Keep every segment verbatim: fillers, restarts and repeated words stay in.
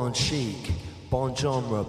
Bon chic, bon genre.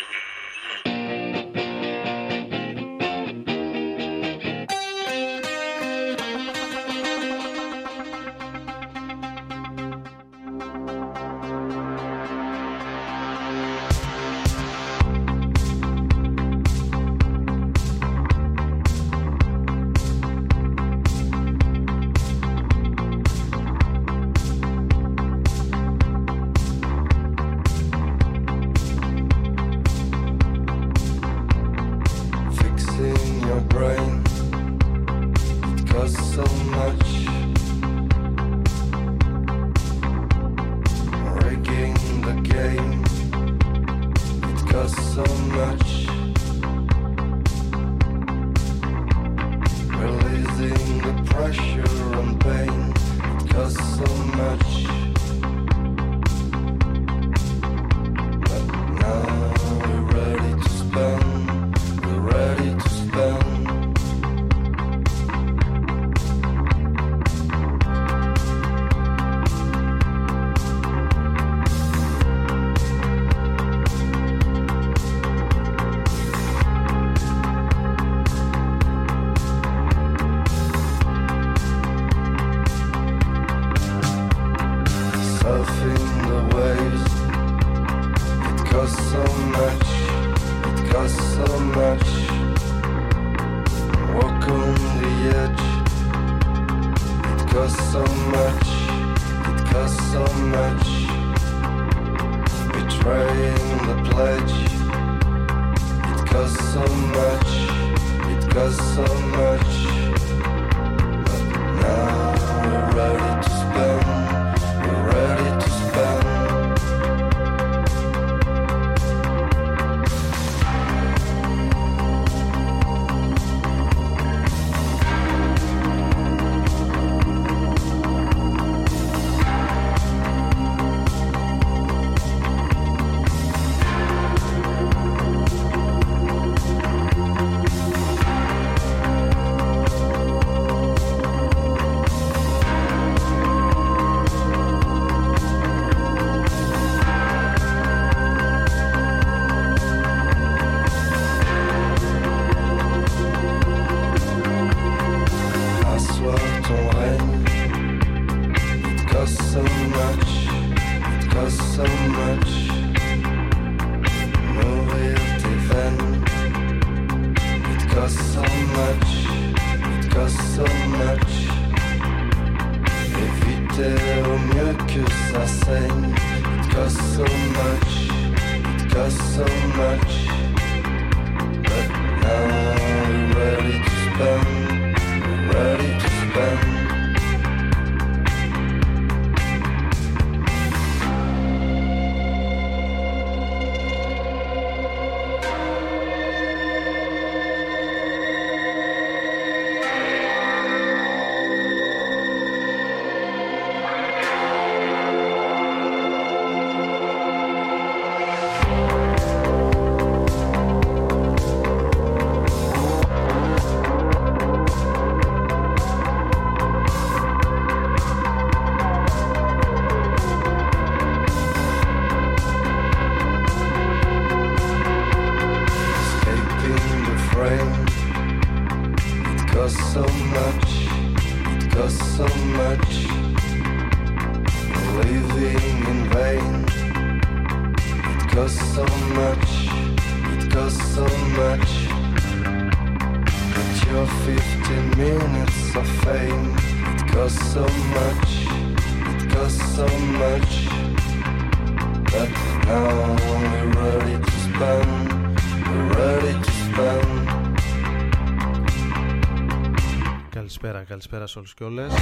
Καλησπέρα, καλησπέρα σε όλους και όλες.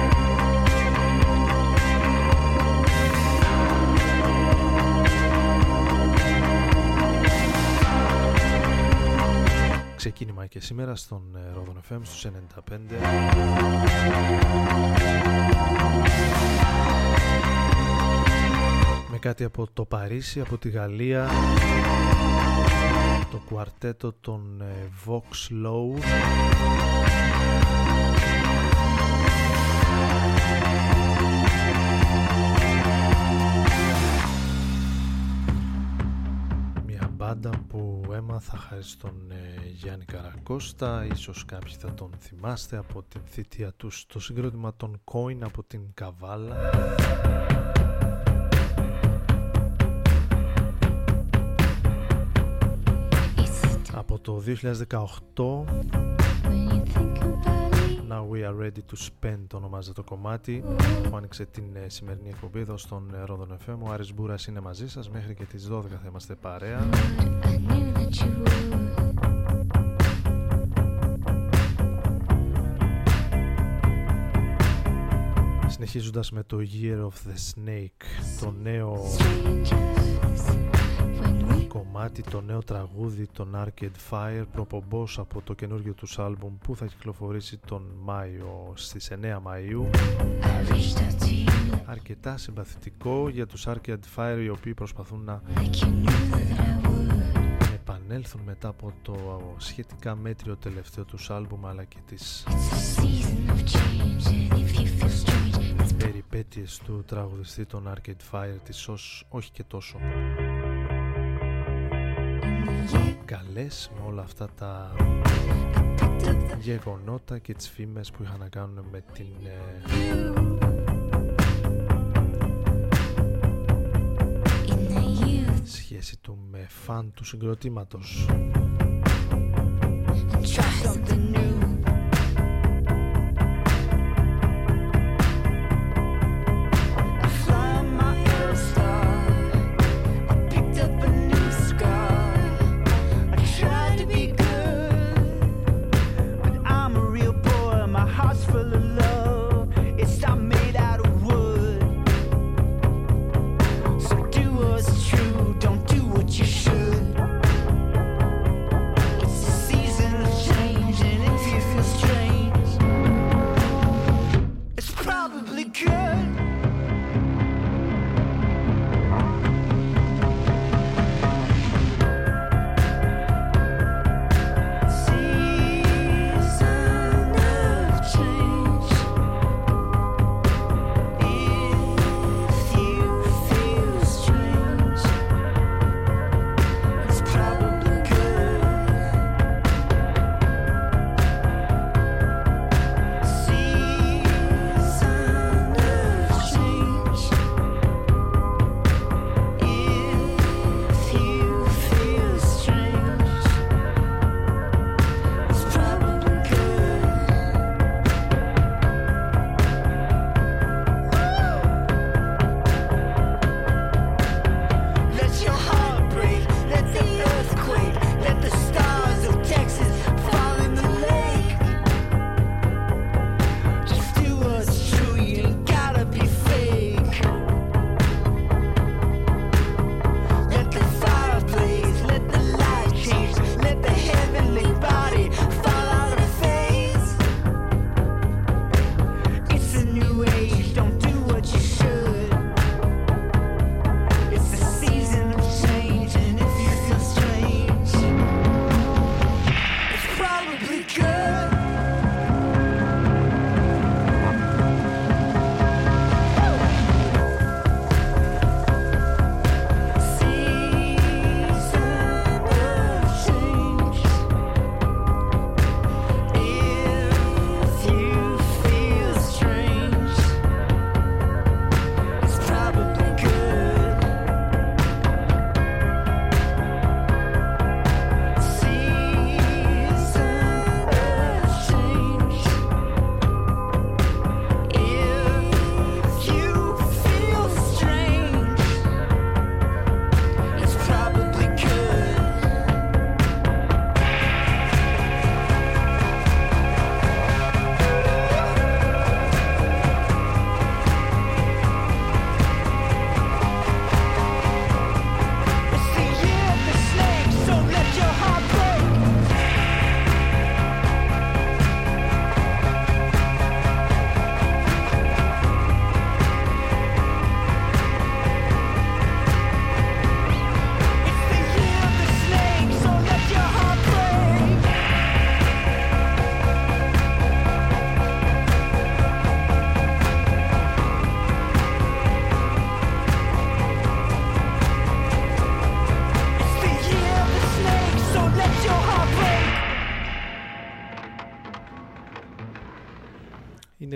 Ξεκίνημα και σήμερα στον Ρόδον εφ εμ στους ενενήντα πέντε. Με κάτι από το Παρίσι, από τη Γαλλία, το κουαρτέτο των Vox Low. θα χάρη στον ε, Γιάννη Καρακώστα. Ίσως κάποιοι θα τον θυμάστε από την θητεία του στο συγκρότημα των Coin από την Καβάλα. Από το δύο χιλιάδες δεκαοκτώ Now We Are Ready to Spend ονομάζεται το κομμάτι που άνοιξε την ε, σημερινή εκπομπή εδώ στον ε, Ρόδον εφ εμ. Ο Άρης Μπούρας είναι μαζί σας μέχρι και τις δώδεκα θα είμαστε παρέα. Συνεχίζοντας με το Year of the Snake, το νέο κομμάτι, το νέο τραγούδι των Arcade Fire, προπομπός από το καινούργιο τους άλμπουμ που θα κυκλοφορήσει τον Μάιο στις εννέα Μαΐου. Αρκετά συμπαθητικό για τους Arcade Fire, οι οποίοι προσπαθούν να επανέλθουν μετά από το σχετικά μέτριο τελευταίο τους άλμπουμ, αλλά και τις περιπέτειες του τραγουδιστή των Arcade Fire, της ως όχι και τόσο καλές, με όλα αυτά τα γεγονότα και τις φήμες που είχαν να κάνουν με την ε, σχέση του με φαν του συγκροτήματος.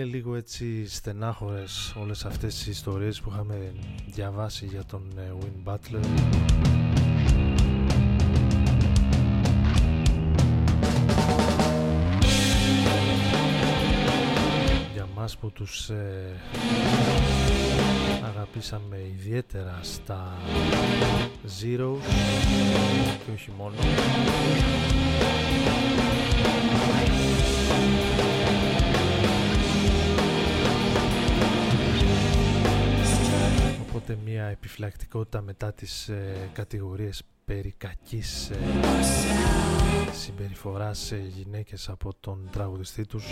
λίγο έτσι στενάχωρες όλες αυτές τις ιστορίες που είχαμε διαβάσει για τον Win Butler. Για μας που τους ε, αγαπήσαμε ιδιαίτερα στα Zeros και όχι μόνο. Οπότε μια επιφυλακτικότητα μετά τις ε, κατηγορίες περί κακής ε, συμπεριφοράς σε γυναίκες από τον τραγουδιστή τους.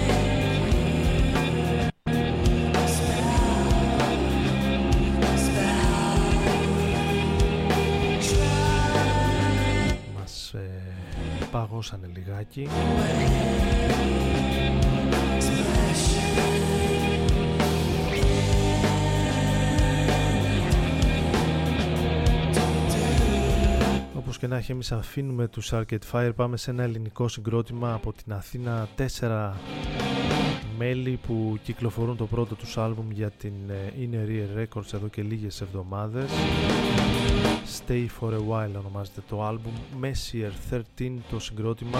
Μας ε, παγώσανε λιγάκι. Όπως και να έχει, εμείς αφήνουμε τους Arcade Fire, πάμε σε ένα ελληνικό συγκρότημα από την Αθήνα, τέσσερα μέλη που κυκλοφορούν το πρώτο τους άλμπουμ για την Inner Ear Records εδώ και λίγες εβδομάδες. Stay for a While ονομάζεται το άλμπουμ, Messier δεκατρία το συγκρότημα.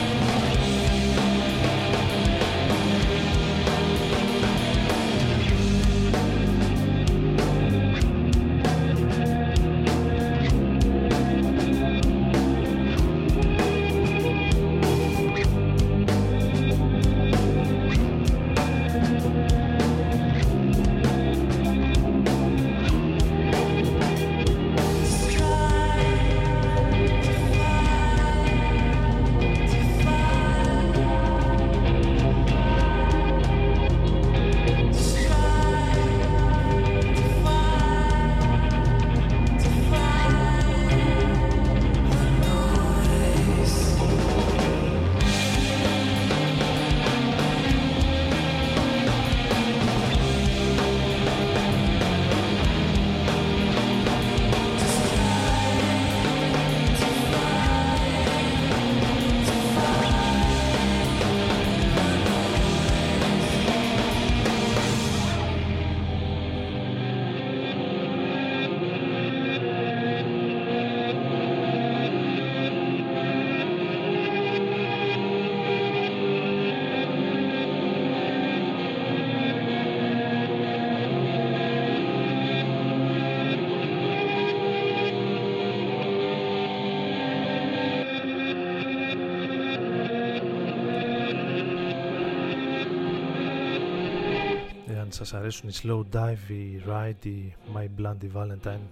Σας αρέσουν οι Slow Dive, οι Ride, οι My Bloody Valentine,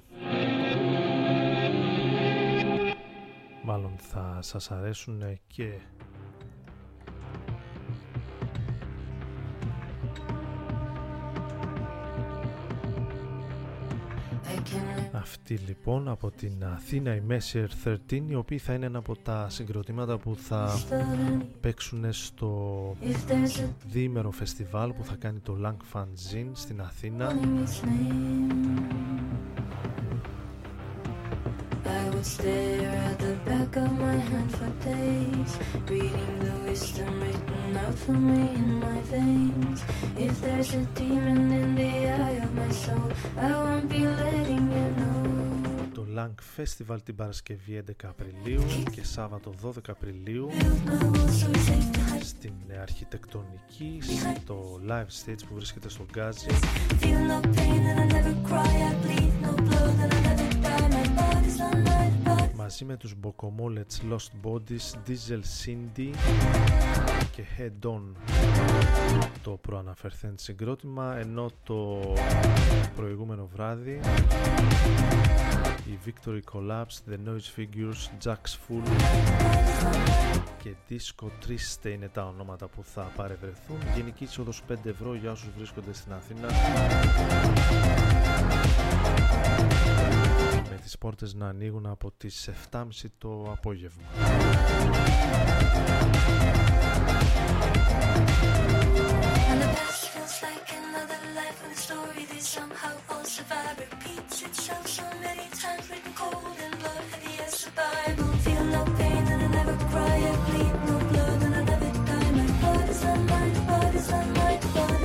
μάλλον θα σας αρέσουν και αυτή λοιπόν από την Αθήνα, η Messier δεκατρία, οι οποίοι θα είναι ένα από τα συγκροτήματα που θα παίξουν στο διήμερο φεστιβάλ που θα κάνει το Lang Fanzine στην Αθήνα. Stare at the back of my hand for days, reading the wisdom written out for me in my veins. If there's a demon in the eye of my soul, I won't be letting you know. Το Lang Festival την Παρασκευή έντεκα Απριλίου και Σάββατο δώδεκα Απριλίου στην Αρχιτεκτονική, στο Live Stage που βρίσκεται στο Γκάζι. Μαζί με τους Bocomolets, Lost Bodies, Diesel Cindy και Head On το προαναφερθέν συγκρότημα, ενώ το προηγούμενο βράδυ η Victory Collapse, The Noise Figures, Jack's Full και Disco Triste είναι τα ονόματα που θα παρευρεθούν. Γενική είσοδος πέντε ευρώ για όσους βρίσκονται στην Αθήνα, με τις πόρτες να ανοίγουν από τις εφτά και μισή το απόγευμα. Cry, I bleed no blood and I never die. My body's not mine, body's not my body.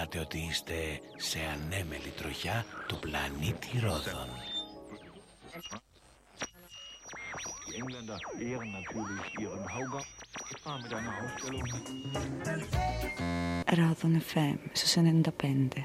θυμάται ότι είστε σε ανέμελη τροχιά του πλανήτη Ρόδων. Die Engländer ehren natürlich ihren Haugarten mit einer Ausstellung. Ρόδων εφ εμ στους ενενήντα πέντε.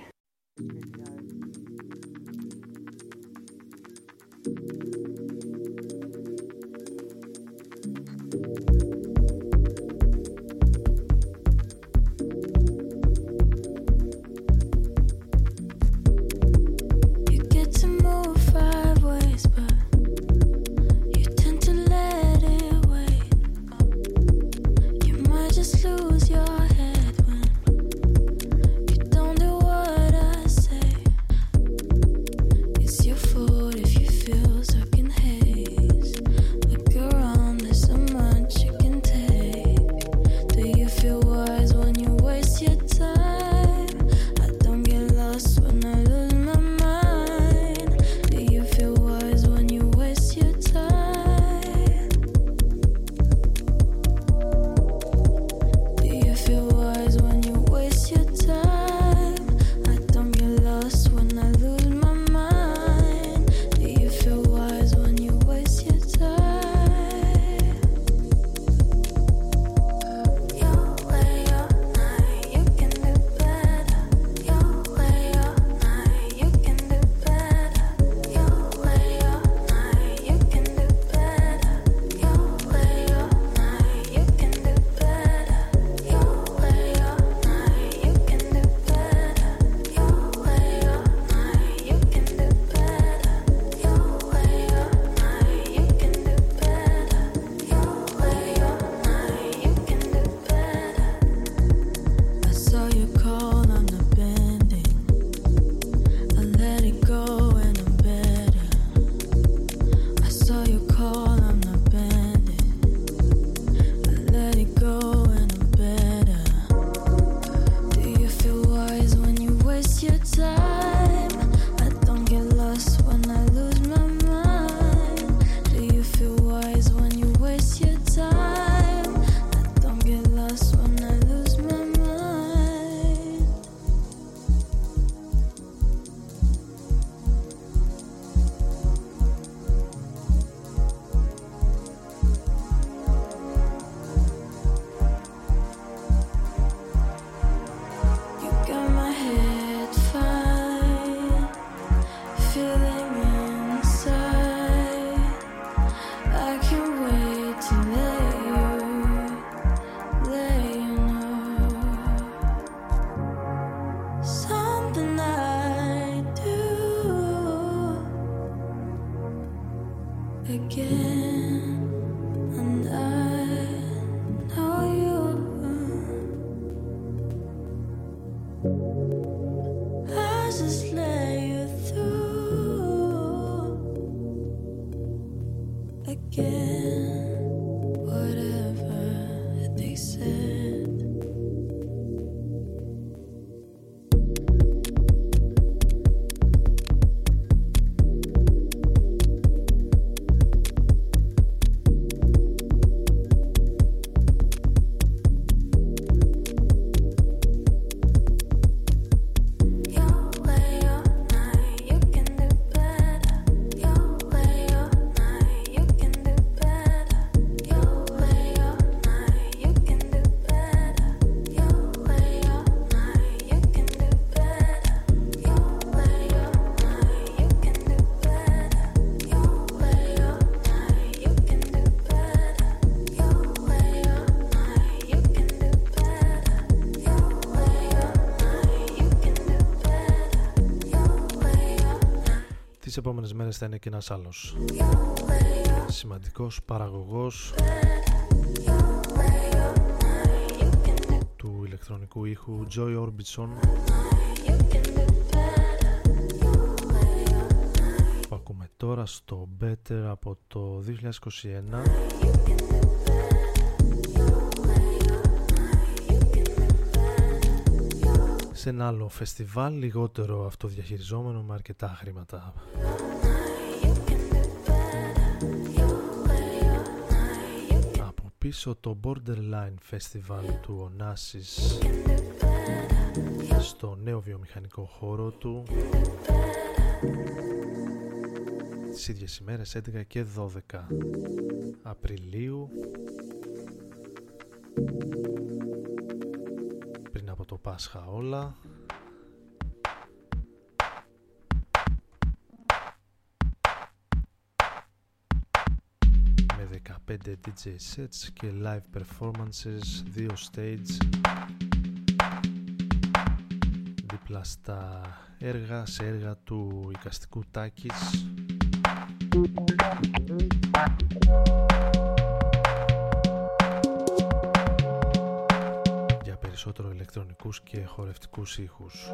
Τις επόμενες μέρες θα είναι και ένας άλλος σημαντικός παραγωγός του ηλεκτρονικού ήχου, Joy Orbison, που ακούμε τώρα στο Better από το δύο χιλιάδες είκοσι ένα. Σε ένα άλλο φεστιβάλ, λιγότερο αυτοδιαχειριζόμενο, με αρκετά χρήματα. Από πίσω το Borderline Festival του Onassis στο νέο βιομηχανικό χώρο του τις ίδιες ημέρες έντεκα και δώδεκα Απριλίου, πριν από το Πάσχα όλα. Με δεκαπέντε ντι τζέι sets και live performances, δύο stage δίπλα στα έργα, σε έργα του εικαστικού Τάκης. Για περισσότερο ηλεκτρονικούς και χορευτικούς ήχους.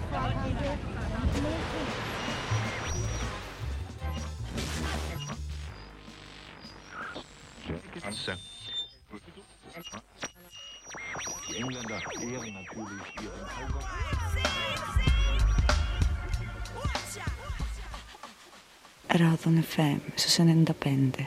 Die Engländer ehren natürlich ihren Hauger. Ράδον εφ εμ στους ενενήντα πέντε.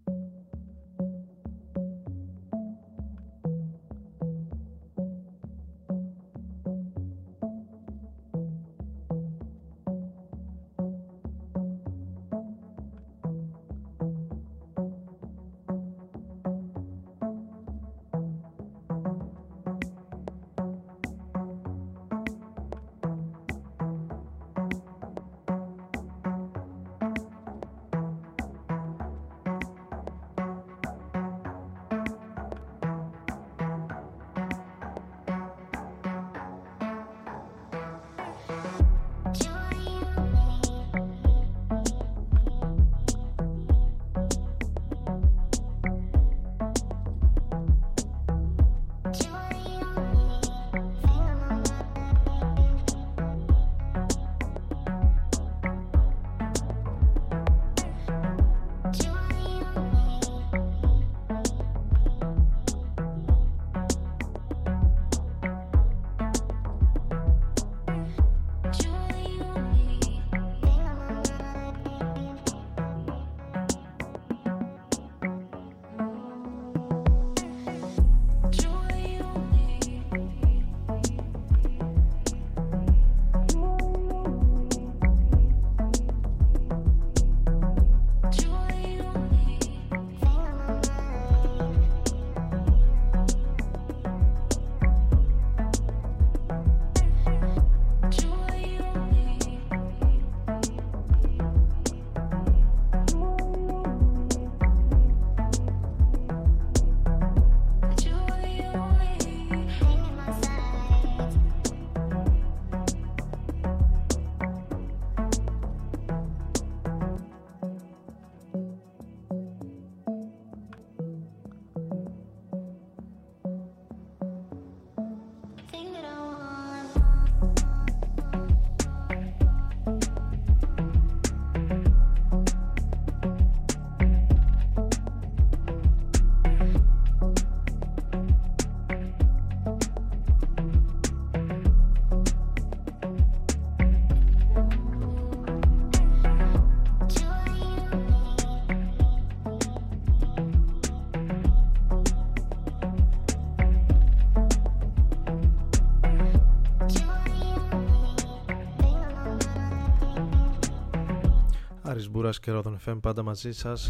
Άρης Μπούρας και Ρόδον εφ εμ πάντα μαζί σας.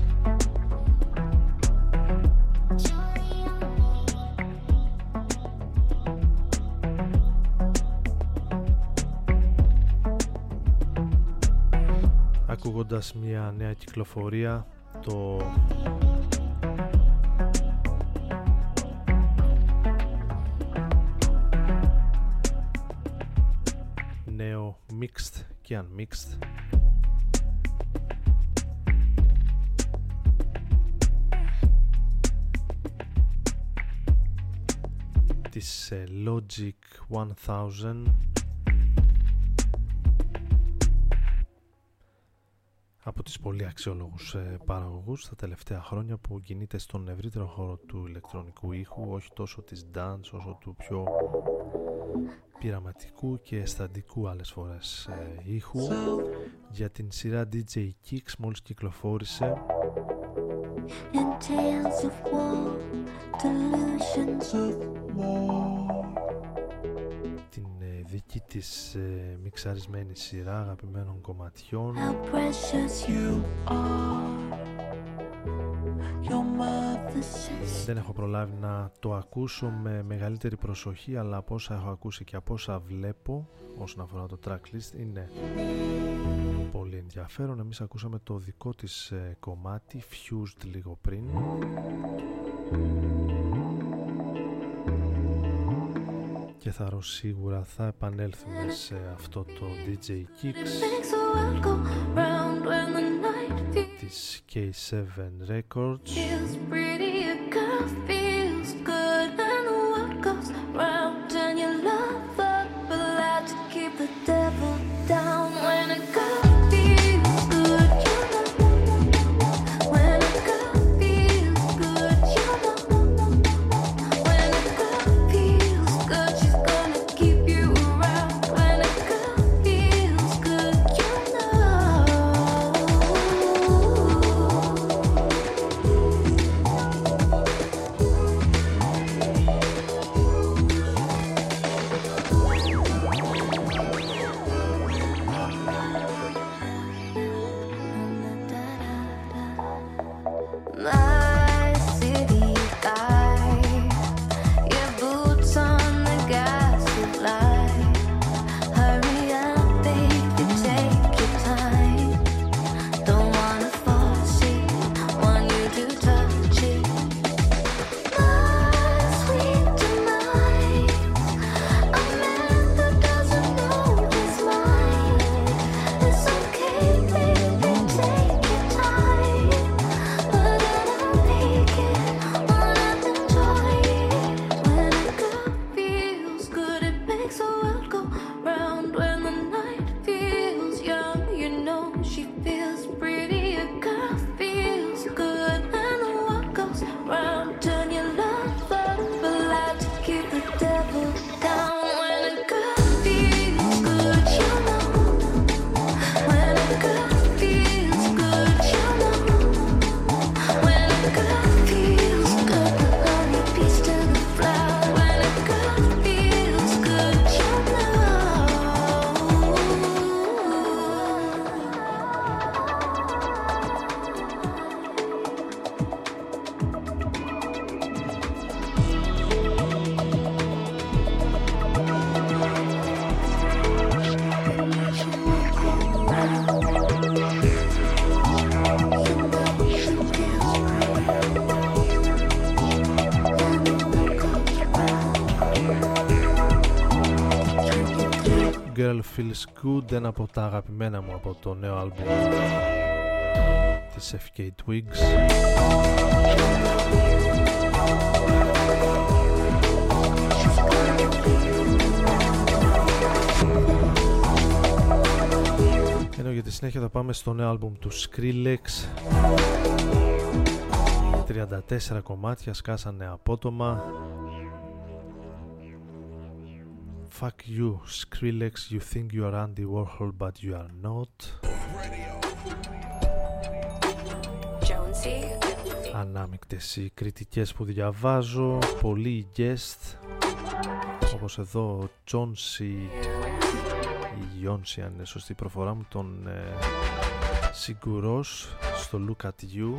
Ακούγοντας μια νέα κυκλοφορία, το νέο mixed και unmixed της Logic χίλια από τις πολύ αξιόλογους παραγωγούς τα τελευταία χρόνια που κινείται στον ευρύτερο χώρο του ηλεκτρονικού ήχου, όχι τόσο της dance όσο του πιο πειραματικού και αισθαντικού άλλες φορές ε, ήχου. Για την σειρά ντι τζέι Kicks μόλις κυκλοφόρησε την ε, δική της ε, μιξαρισμένη σειρά αγαπημένων κομματιών. Δεν έχω προλάβει να το ακούσω με μεγαλύτερη προσοχή, αλλά από όσα έχω ακούσει και από όσα βλέπω όσον αφορά το tracklist είναι πολύ ενδιαφέρον. Εμείς ακούσαμε το δικό της ε, κομμάτι Fused λίγο πριν. Και θα ρω σίγουρα θα επανέλθουμε σε αυτό το ντι τζέι Kicks της κέι σέβεν Records. Keep the the devil down when a girl feels good, you know. When a girl feels good, you know. When a girl feels good, she's gonna keep you around. When a girl feels good, you know. My city guy, your boots on the gas light. Hurry up, baby, take your time. Don't wanna force it, want you to touch it. My sweet demise, a man who doesn't know his mind. It's okay, baby, take your time. But I'll make it, wanna enjoy it. When a girl feels good, it makes the world go round. When the night feels young, you know she feels pretty. A girl feels good, and the world goes round. Turn your love up loud to keep the devil down. When a girl feels good, you know. When a girl feels good, you know. When a girl feels good, put on your piece to the floor. When a girl feels good, you know. Girl Feels Good, ένα από τα αγαπημένα μου από το νέο άλμπουμ της εφ κέι Twigs. Ενώ για τη συνέχεια θα πάμε στο νέο άλμπουμ του Skrillex. τριάντα τέσσερα κομμάτια σκάσανε απότομα. Fuck you, Skrillex, you think you are Andy Warhol but you are not. Ανάμεικτες οι κριτικές που διαβάζω, πολλοί guest, όπως εδώ ο Jonesy, η Γιόνσι αν είναι σωστή η προφορά μου, τον ε, Σιγκουρός στο Look at You.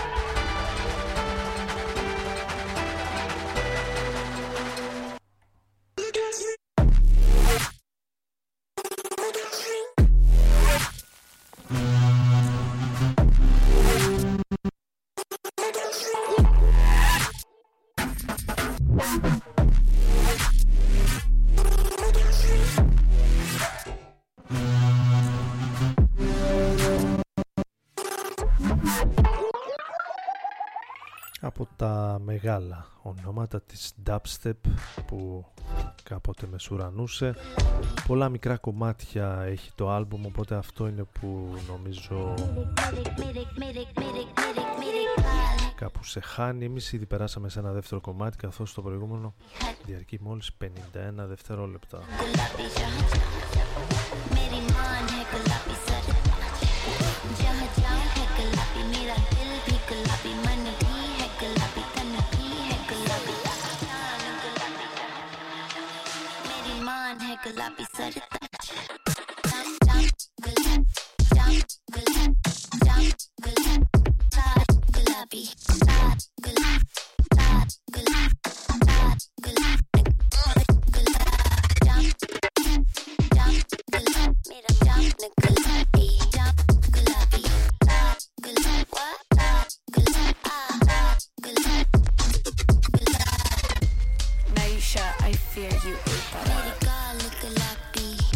Από τα μεγάλα ονόματα της dubstep που κάποτε μεσουρανούσε. Πολλά μικρά κομμάτια έχει το άλμπουμ, οπότε αυτό είναι που νομίζω κάπου σε χάνει. Εμείς ήδη περάσαμε σε ένα δεύτερο κομμάτι, καθώς το προηγούμενο διαρκεί μόλις πενήντα ένα δευτερόλεπτα. गुलाबी सर गुलाबी Naisha, I fear you ate that.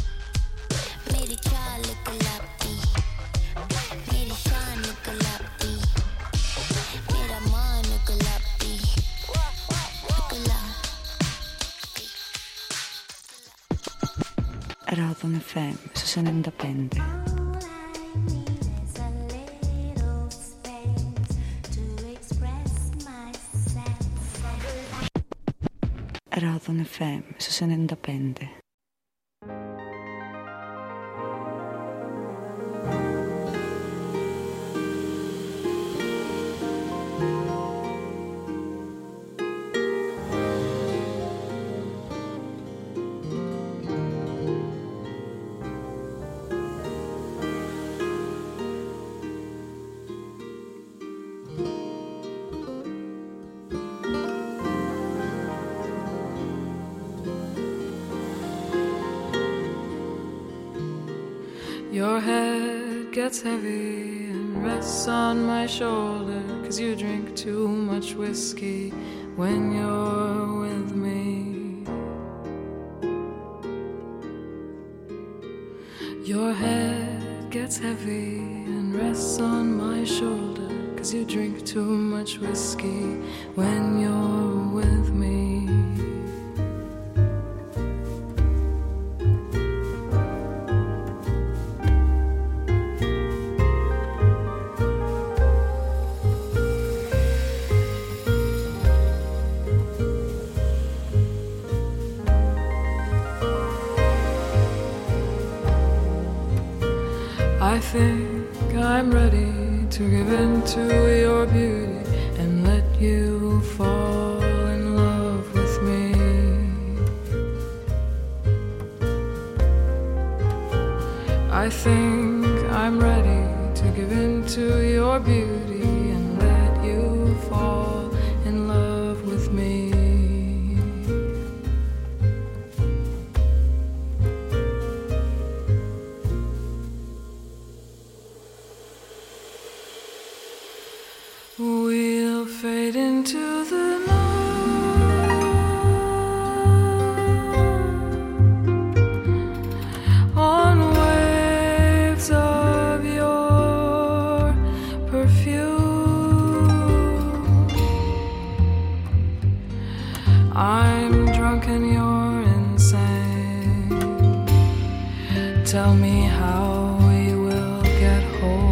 Ράδον εφ εμ στους ενενήντα πέντε. Ράδον εφ εμ στους ενενήντα πέντε. Your head gets heavy and rests on my shoulder, 'cause you drink too much whiskey when you're with me. Your head gets heavy and rests on my shoulder, 'cause you drink too much whiskey when you're with me. I think I'm ready to give in to your beauty and let you fall in love with me. I think I'm ready to give in to your beauty and let you fall in love with me. We'll fade into the night on waves of your perfume. I'm drunk and you're insane. Tell me how we will get home.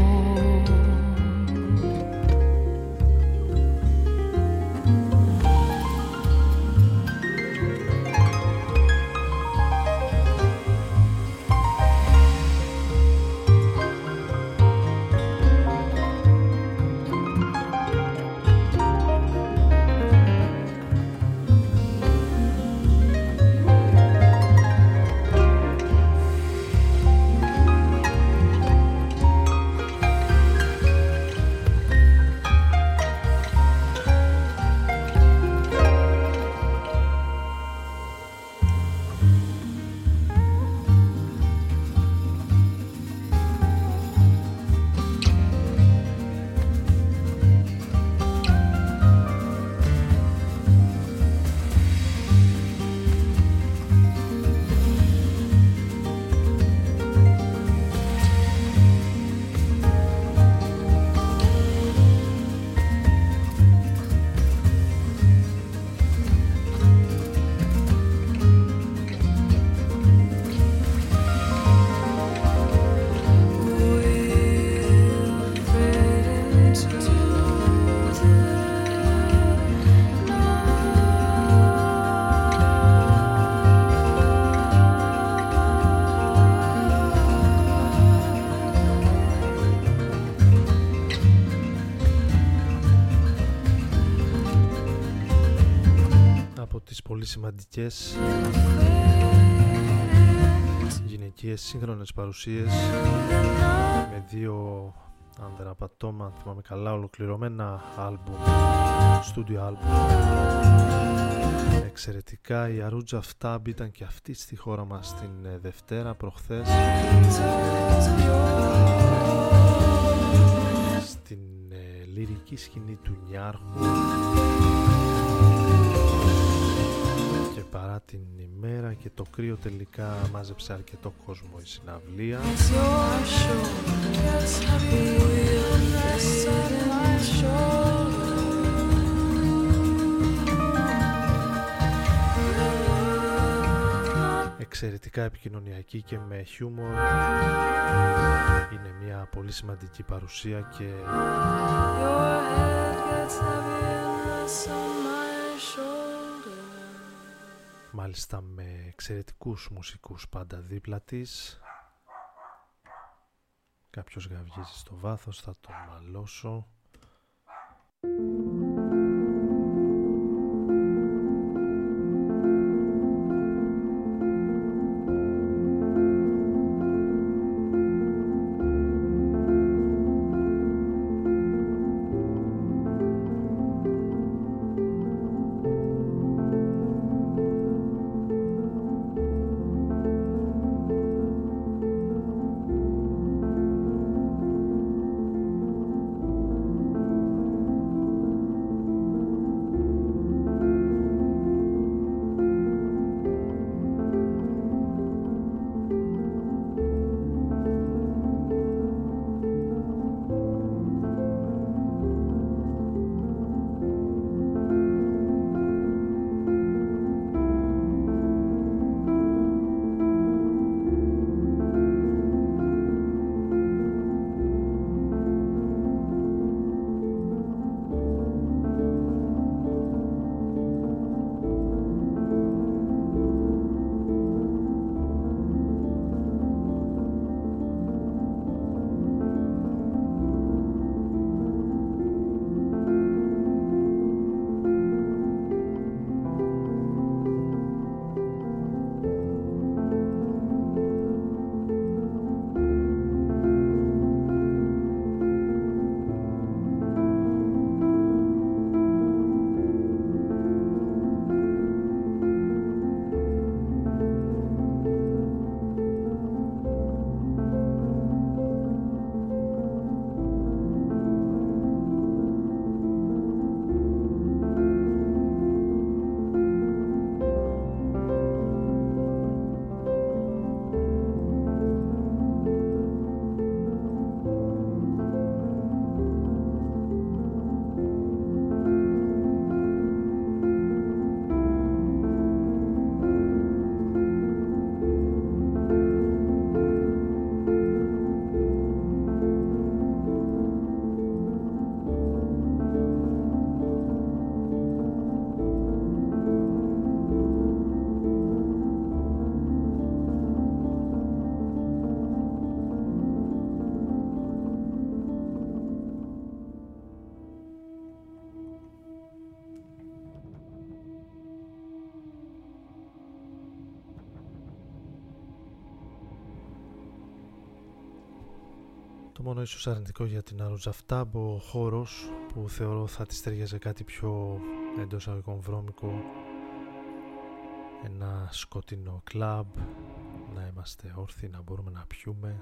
Πολύ σημαντικές γυναικείες σύγχρονες παρουσίες με δύο, αν δεν απατώμα, αν θυμάμαι καλά, ολοκληρωμένα άλμπουμ, στούντιο άλμπουμ εξαιρετικά. Η Αρούτζα Φτάμπ ήταν και αυτή στη χώρα μας την Δευτέρα προχθές στην ε, λυρική σκηνή του Νιάρχου. Και παρά την ημέρα και το κρύο τελικά μάζεψε αρκετό κόσμο η συναυλία. εξαιρετικά επικοινωνιακή και με χιούμορ. Είναι μια πολύ σημαντική παρουσία και μάλιστα με εξαιρετικούς μουσικούς πάντα δίπλα της. Κάποιος γαυγίζει στο βάθος, θα το μαλώσω. Το μόνο ίσως αρνητικό για την Αρουτζαφτάμπ, ο χώρος που θεωρώ θα της ταιριάζει κάτι πιο εντός αγωγικών βρώμικο, ένα σκοτεινό κλαμπ, να είμαστε όρθιοι, να μπορούμε να πιούμε.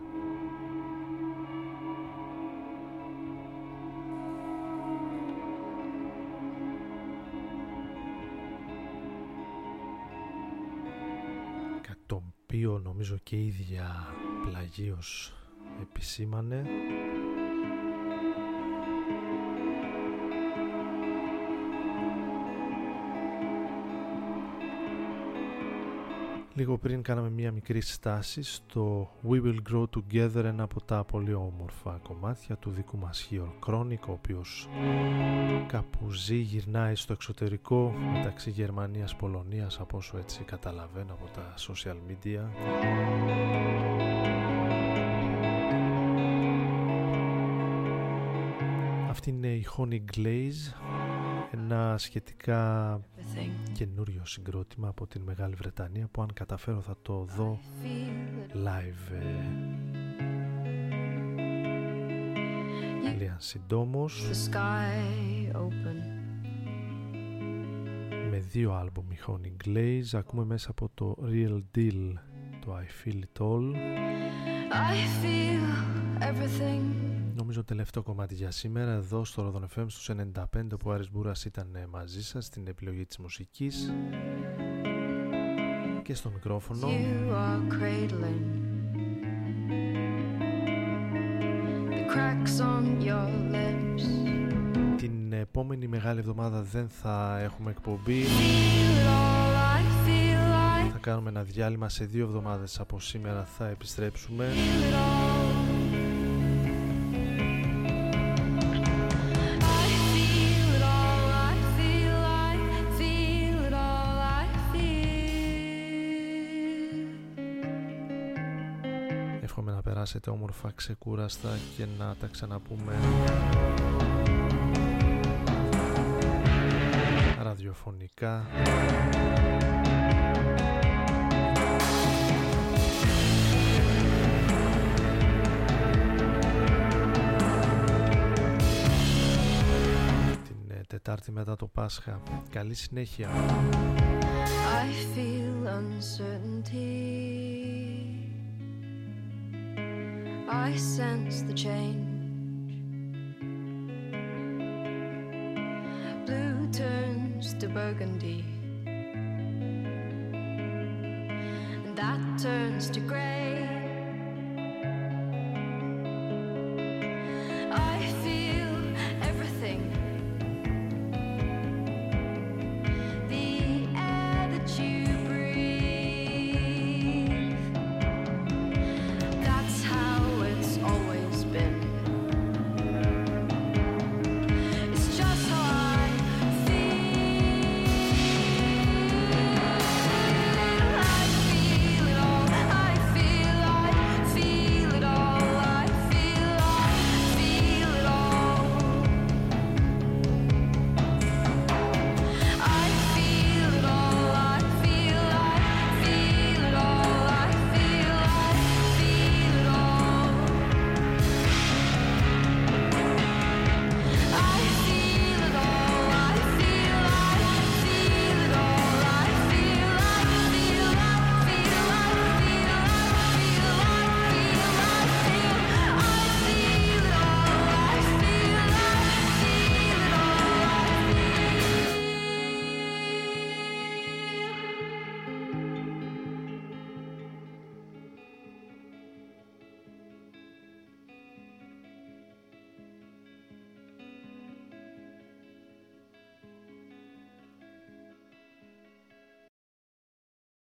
Κάτι το οποίο νομίζω και η ίδια πλαγίως επισήμανε. Λίγο πριν κάναμε μία μικρή στάση στο We Will Grow Together, ένα από τα πολύ όμορφα κομμάτια του δικού μας Χίορ Κρόνικ, ο οποίος κάπου ζει, γυρνάει στο εξωτερικό μεταξύ Γερμανίας, Πολωνίας, από όσο έτσι καταλαβαίνω από τα social media. Αυτή είναι η Honey Glaze, ένα σχετικά καινούριο συγκρότημα από την Μεγάλη Βρετανία που αν καταφέρω θα το δω live λίγαν συντόμως, με δύο άλμπουμ η Honey Glaze. Ακούμε μέσα από το Real Deal το I Feel It All. I feel everything. Νομίζω τελευταίο κομμάτι για σήμερα εδώ στο Ρόδον εφ εμ στους ενενήντα πέντε, όπου ο Άρης Μπούρας ήταν μαζί σας στην επιλογή της μουσικής και στο μικρόφωνο. Την επόμενη μεγάλη εβδομάδα δεν θα έχουμε εκπομπή. Θα κάνουμε ένα διάλειμμα. Σε δύο εβδομάδες από σήμερα θα επιστρέψουμε. Εύχομαι να περάσετε όμορφα, ξεκούραστα και να τα ξαναπούμε ραδιοφωνικά. Την Τετάρτη μετά το Πάσχα. Καλή συνέχεια. I feel uncertainty. I sense the change. Blue turns to burgundy, and that turns to grey.